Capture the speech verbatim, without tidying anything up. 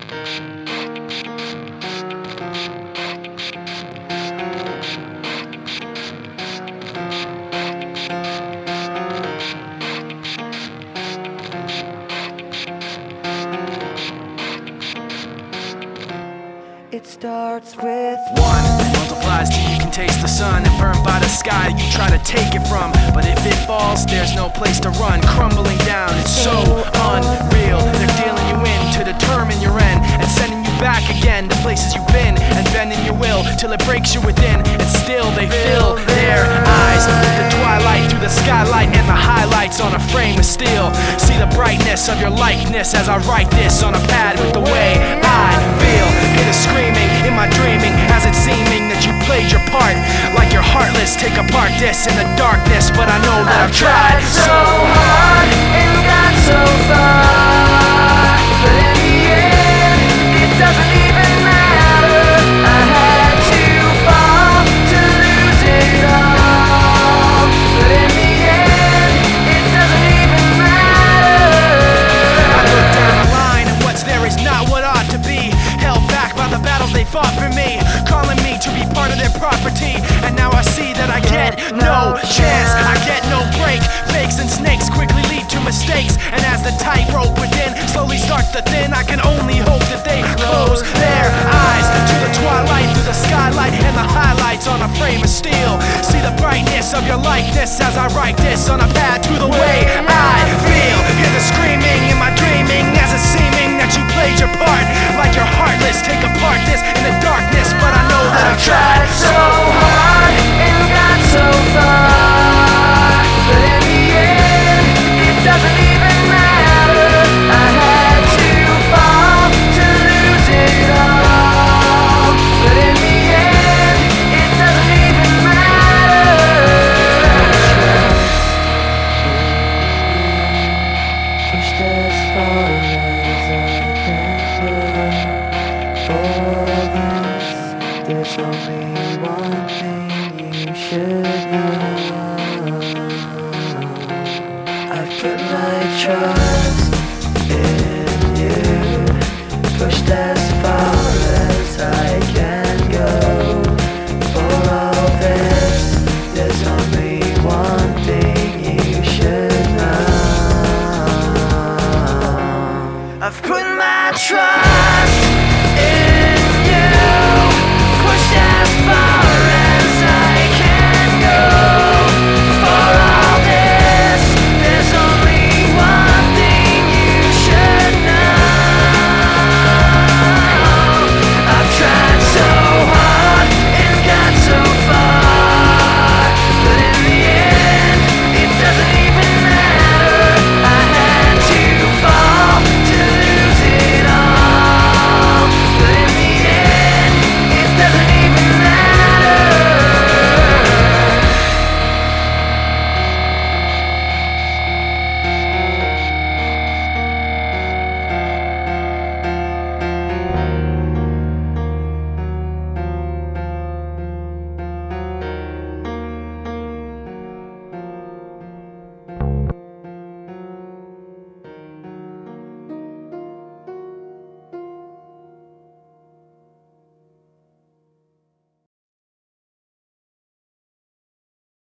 It starts with one, multiplies till you can taste the sun, and burned by the sky you try to take it from. But if it falls, there's no place to run, crumbling down, it's so unreal. They're dealing you in to determine your end, and sending you back again to places you've been, and bending your will till it breaks you within. And still they fill their eyes with the twilight through the skylight and the highlights on a frame of steel. See the brightness of your likeness as I write this on a pad with the way I feel. Hear the screaming in my dreaming as it's seeming that you played your part. Like you're heartless, take apart this in the darkness, but I know that I've tried so hard and got so far, but in the end, it doesn't even matter. I had to fall to lose it all, but in the end, it doesn't even matter. I look down the line and what's there is not what ought to be. Held back by the battles they fought for me, calling me to be part of their property. And now I see that I get no chance, I get no break. Fakes and snakes quickly lead to mistakes, and as the tightrope within slowly starts to thin, I can only hope that they close their eyes to the twilight through the skylight and the highlights on a frame of steel. See the brightness of your likeness as I write this on a pad to the way I feel. Hear the screaming in my dreaming as it's seeming that you played your part. Like you're heartless, take apart this in the darkness, but I know that I've tried so hard and got so far, but in the end, it doesn't even matter. I had to fall to lose it all, but in the end, it doesn't even matter. Pushed as far as I can go. For this, there's only one thing you should know. I've put my trust in you, pushed as far as I can go. For all this, there's only one thing you should know. I've put my trust in